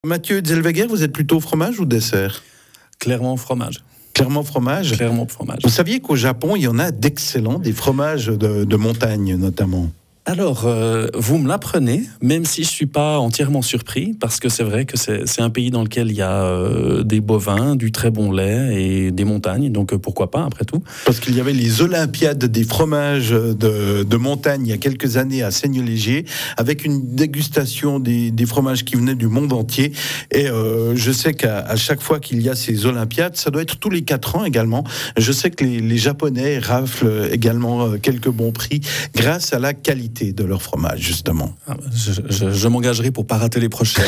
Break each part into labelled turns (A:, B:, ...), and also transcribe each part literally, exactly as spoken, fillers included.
A: Mathieu Zellweger, vous êtes plutôt fromage ou dessert?
B: Clairement fromage.
A: Clairement fromage.
B: Clairement fromage.
A: Vous saviez qu'au Japon, il y en a d'excellents, des fromages de, de montagne notamment?
B: Alors, euh, vous me l'apprenez, même si je ne suis pas entièrement surpris, parce que c'est vrai que c'est, c'est un pays dans lequel il y a euh, des bovins, du très bon lait et des montagnes, donc euh, pourquoi pas, après tout.
A: Parce qu'il y avait les Olympiades des fromages de, de montagne il y a quelques années à Seignelay, avec une dégustation des, des fromages qui venaient du monde entier. Et euh, je sais qu'à à chaque fois qu'il y a ces Olympiades, ça doit être tous les quatre ans également, je sais que les, les Japonais raflent également quelques bons prix grâce à la qualité de leur fromage, justement.
B: Ah, je, je, je m'engagerai pour ne pas rater les prochaines.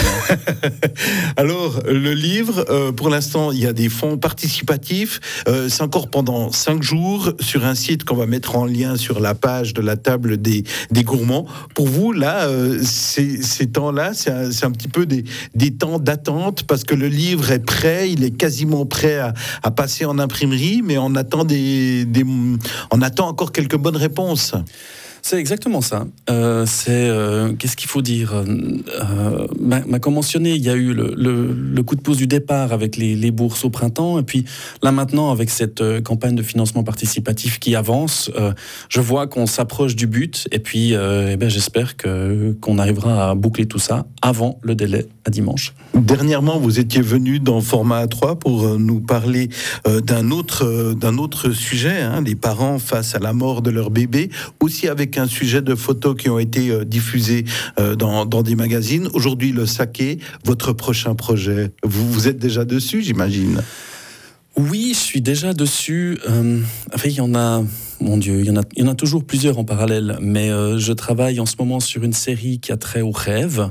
A: Alors, le livre, euh, pour l'instant, il y a des fonds participatifs. Euh, c'est encore pendant cinq jours sur un site qu'on va mettre en lien sur la page de la table des, des gourmands. Pour vous, là, euh, ces, ces temps-là, c'est un, c'est un petit peu des, des temps d'attente parce que le livre est prêt, il est quasiment prêt à, à passer en imprimerie, mais on attend, des, des, on attend encore quelques bonnes réponses.
B: C'est exactement ça. Euh, c'est euh, qu'est-ce qu'il faut dire euh, bah, bah, Comme mentionné, il y a eu le, le, le coup de pouce du départ avec les, les bourses au printemps, et puis là maintenant avec cette euh, campagne de financement participatif qui avance, euh, je vois qu'on s'approche du but, et puis euh, eh ben, j'espère que qu'on arrivera à boucler tout ça avant le délai à dimanche.
A: Dernièrement, vous étiez venu dans Format A trois pour nous parler euh, d'un autre euh, d'un autre sujet, hein, les parents face à la mort de leur bébé, aussi avec un sujet de photos qui ont été euh, diffusées euh, dans, dans des magazines. Aujourd'hui, le saké, votre prochain projet, vous, vous êtes déjà dessus, j'imagine?
B: Oui, je suis déjà dessus. Euh, enfin, il y en a, mon Dieu, il y en a, il y en a toujours plusieurs en parallèle, mais euh, je travaille en ce moment sur une série qui a trait au rêve.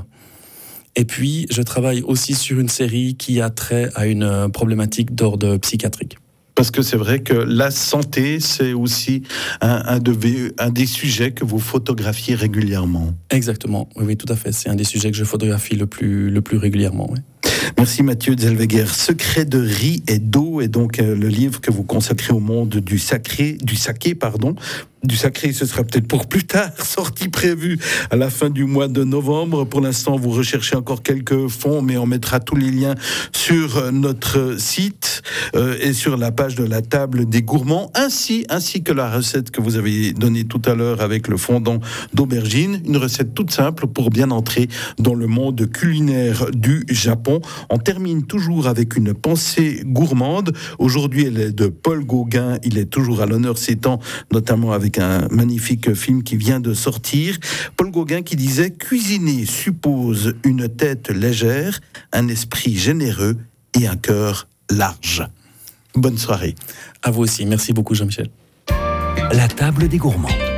B: Et puis, je travaille aussi sur une série qui a trait à une problématique d'ordre psychiatrique.
A: Parce que c'est vrai que la santé, c'est aussi un, un, de, un des sujets que vous photographiez régulièrement.
B: Exactement, oui, oui, tout à fait. C'est un des sujets que je photographie le plus, le plus régulièrement, oui.
A: Merci Mathieu Zellweger. Secret de riz et d'eau est donc euh, le livre que vous consacrez au monde du sacré, du saké, pardon. Du sacré, ce sera peut-être pour plus tard, sortie prévue à la fin du mois de novembre. Pour l'instant, vous recherchez encore quelques fonds, mais on mettra tous les liens sur notre site euh, et sur la page de la table des gourmands, ainsi, ainsi que la recette que vous avez donnée tout à l'heure avec le fondant d'aubergine. Une recette toute simple pour bien entrer dans le monde culinaire du Japon. On termine toujours avec une pensée gourmande. Aujourd'hui, elle est de Paul Gauguin. Il est toujours à l'honneur ces temps, notamment avec un magnifique film qui vient de sortir. Paul Gauguin qui disait « Cuisiner suppose une tête légère, un esprit généreux et un cœur large ». Bonne soirée.
B: À vous aussi. Merci beaucoup, Jean-Michel.
C: La table des gourmands.